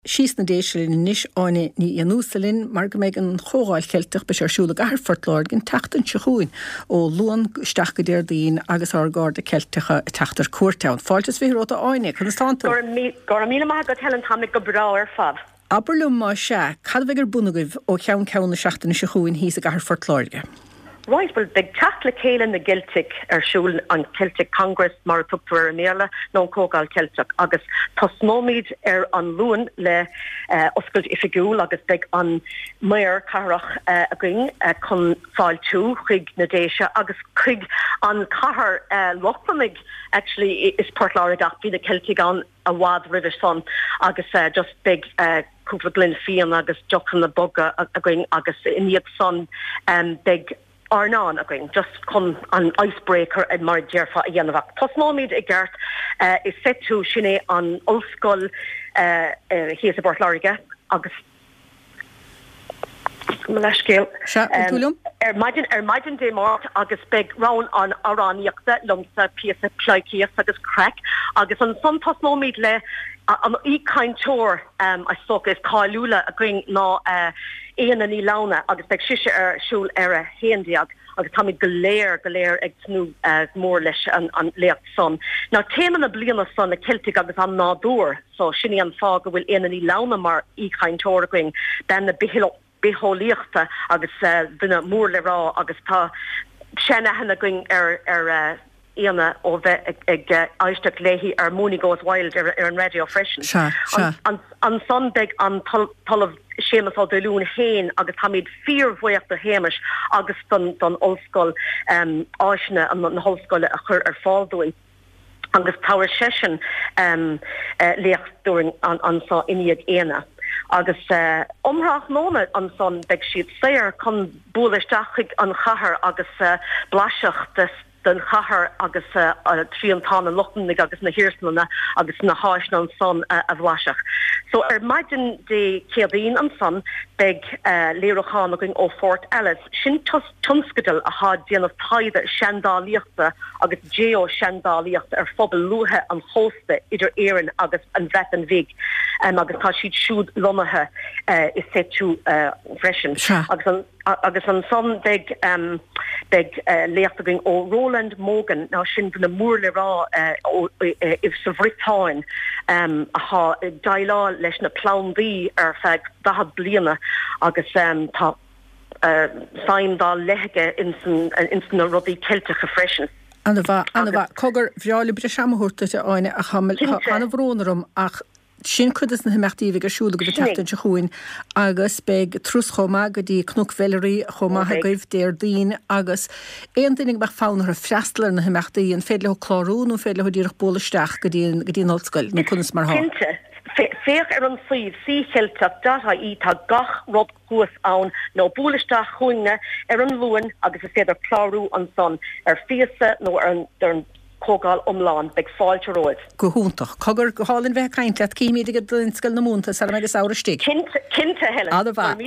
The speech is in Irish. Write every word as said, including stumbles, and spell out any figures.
Síos na déisiilin níos áine ní anúsalinn mar go méid an chógáil ceilteach be searsúla Garfortlord gin teachtain se chuin ó luan isteach go déir daoin agus ágáda ceiltecha teachtar cuairteann. Fáiltas bhí róta áine chun stáú. Gor mí mai go telan tá go brá ar fad. Aberlum má se cad bhegur bunagah ó cheann ceanna seachtainna se chuin hí a Garfortlorge. Right, well, the Catholic Caelan the Celtic ar siúl an Celtic Congress mar tuchtúir a méle non cógáil Celtic agus tosmómid ar an luan le uh, oscailt ifigúil agus beag an mayor carach uh, a going uh, chun fáil tú chuig na déise agus chuig an cahar uh, lochlamig actually is Portláir ach bí na Celtic an a wad river son agus uh, just big uh, cúpla glyn fian agus jochan na boga a, a going agus iniad son um, big Arnan again, just come an icebreaker and mar dearfa a dhéanamh. Tosmómid i gceart uh, is set to sinné an Ulscoil uh, uh, híos a Portláirge agus Malescéal. Um, er maidin er maidin dé mát agus beg round an aráníochta lumsa píasa pleikias agus crack agus an son tosmómid le an í-kain tóir um, I soc is cáilúla a going ná uh, éana ní lána agus beg siise ar siúl ar a héandiag agus tá go léir go léir ag snú uh, mór leis an, an léacht son. Ná téman na bliana son na Celtic agus an nádúr, so sinní an fá go bhfuil éana ní lána mar í-kain tóir going ben na bihilo beholíochta agus uh, duna mór le rá agus tá sena hena going ar ar uh, Iana ó bheith ag, ag uh, aisteach léhí ar Mooney Goes Wild ar, ar an radio freisin. Sure, sure. An, an, an son beg an talamh sémas á deilún héin agus tá míid fíormhaocht a héimeis agus don don Ulscoil um, áisina an na Hallscoile a chur ar fáildúin. Agus táir sesin um, uh, léachúing an, an sa iniad éana. Agus uh, omrach nóna an son beg siad séir chun búlaisteach an chahar agus uh, blaseach des den chahar agus uh, uh, trí an tána lochtannig agus na hirsmanna agus na háisna an son uh, a bhlaseach. So er maidin de céadín an son beg uh, léireachán going ó Fort Ellis sin tunscadal a há déanamh taide seandáíochta agus géo seandáíochta ar phobal luathe an hósta idir éireann agus an bheit an bhig um, agus tá siad siúd lomathe uh, is séú uh, freisin. Sure. Agus an agus an son beg um, beg uh, léachtaing ó Roland Morgan ná sin na mór le rá uh, ó uh, if sa bhritáin um, a há dailá leis na plánbí ar feig dahad bliana agus um, tá uh, saim dá leige in san na rudí Celtic freisin. Anna bha anna bha cogur bheála bre seamhúirta áine a chamil anna bhrónarum ach sin chudas na himachtaí go siúla go teachtain se chuin agus beg trús chomá go dtí cnúc veileí chomathe goibh déir daoin agus éon duine beh fánar a freistlar na himachtaí an féile chlárún ó féile dtíach bólaisteach go dtíon go dtíon olscoil nó chunas mar há. Féach ar an suíomh sí cheilteach datha í tá gach rob chuas ann nó búlaisteach chuine ar an luan agus is féidir chlárú an son ar fiasa nó ar an cógáil omláin beg fáilte roid. Go húntaach. Cogur go hálinn bheith caint leat cíimiide go dlin scail na múnta sa agus ára stig. Cinnte Helen. Adar bha.